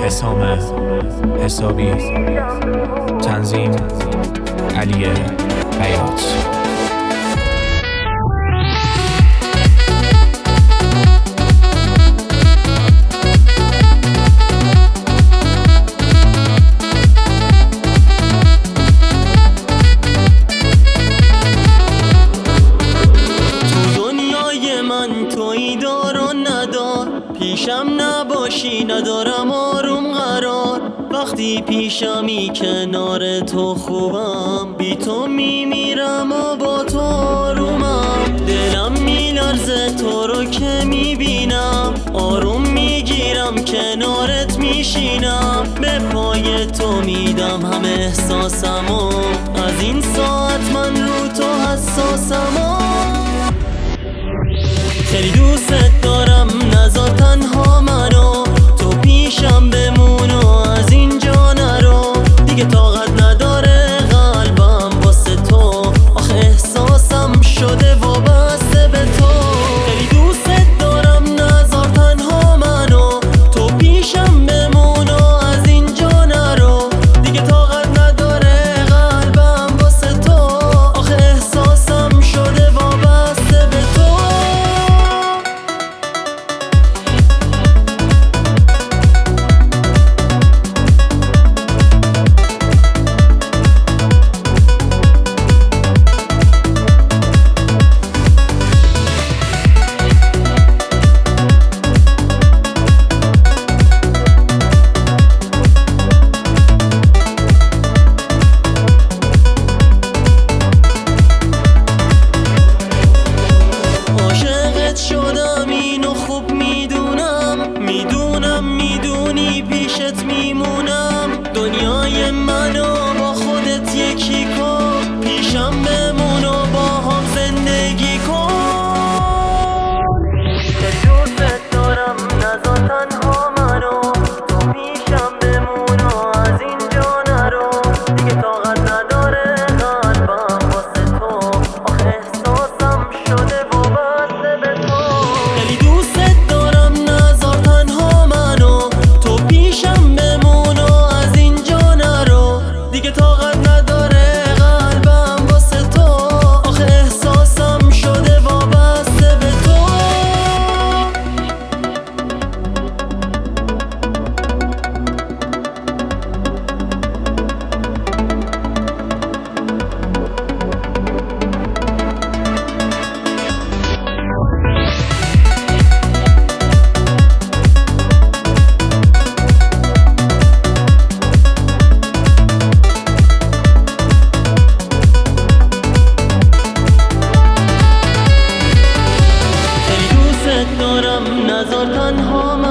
حسام حسابی، تنظیم علی بیات. تویی دار و ندار، پیشم نباشی ندارم آروم قرار. وقتی پیشمی کنار تو خوبم، بی تو میمیرم و با تو آرومم. دلم میلرزه تو رو که میبینم، آروم میگیرم کنارت میشینم. به پای تو میدم همه احساسمو، از این ساعت من رو تو حساسمو. خیلی دوست دارم نذار تنها منو، تو پیشم بمون و از اینجا نرو. دیگه طاقت نداره قلبم واسه تو، آخه احساسم شده وابسته به تو. خیلی دوست دارم نذار تنها منو، تو پیشم بمون و از اینجا نرو. دیگه طاقت نداره قلبم واسه تو، آخه احساسم شده وابسته به تو. شدم اینو خوب میدونی پیشت میمونم. دنیای منو با خودت یکی کن، پیشم بمون و با هم زندگی کن. دوست دارم نذار تنها منو، تو پیشم بمون و از اینجا نرو. دیگه طاقت نداره قلبم واسه تو، آخه احساسم شده وابسته به تو. خیلی دوست دارم نذار تنها منو، تو پیشم بمون و از اینجا نرو. دیگه طاقت نداره قلبم واسه تو، آخه احساسم شده وابسته به تو. دارم نذار تنها